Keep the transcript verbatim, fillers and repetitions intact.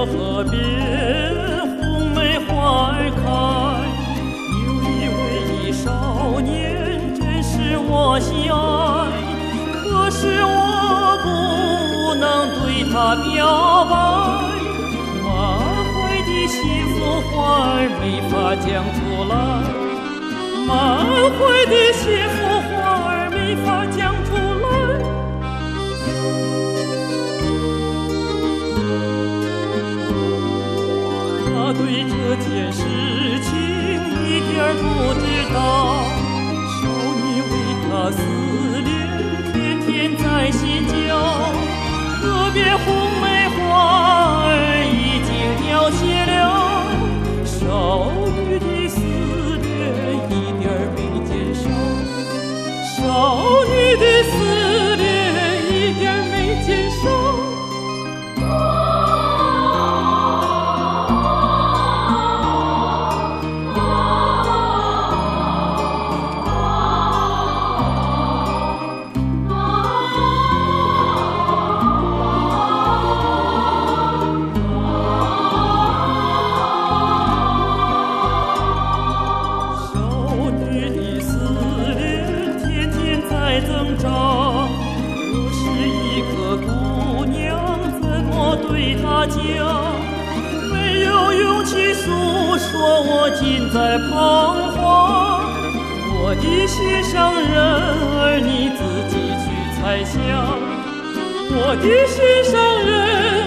的河边，红梅花儿开。有一位少年，真是我心爱，可是我不能对他表白。满怀的幸福花儿没法讲出来，满怀的幸福花儿没法讲出来。他对这件事情一点儿不知道，少年为他思念，天天在心焦。河边红梅花儿已经凋谢了，少女的思念一点儿没减少，少女的思念一点儿没减少。增长，我是一个姑娘，怎么对她讲？没有勇气诉说，我尽在彷徨。我的心上人儿，你自己去猜想。我的心上人。